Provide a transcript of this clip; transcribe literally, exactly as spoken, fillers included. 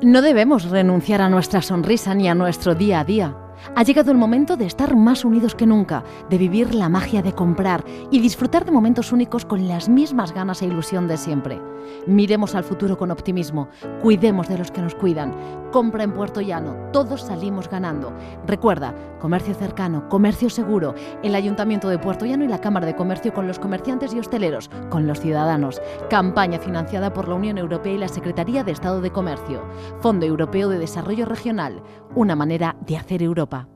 No debemos renunciar a nuestra sonrisa ni a nuestro día a día. Ha llegado el momento de estar más unidos que nunca, de vivir la magia de comprar y disfrutar de momentos únicos con las mismas ganas e ilusión de siempre. Miremos al futuro con optimismo, cuidemos de los que nos cuidan. Compra en Puerto Llano, todos salimos ganando. Recuerda, comercio cercano, comercio seguro, el Ayuntamiento de Puerto Llano y la Cámara de Comercio con los comerciantes y hosteleros, con los ciudadanos. Campaña financiada por la Unión Europea y la Secretaría de Estado de Comercio. Fondo Europeo de Desarrollo Regional, una manera de hacer Europa.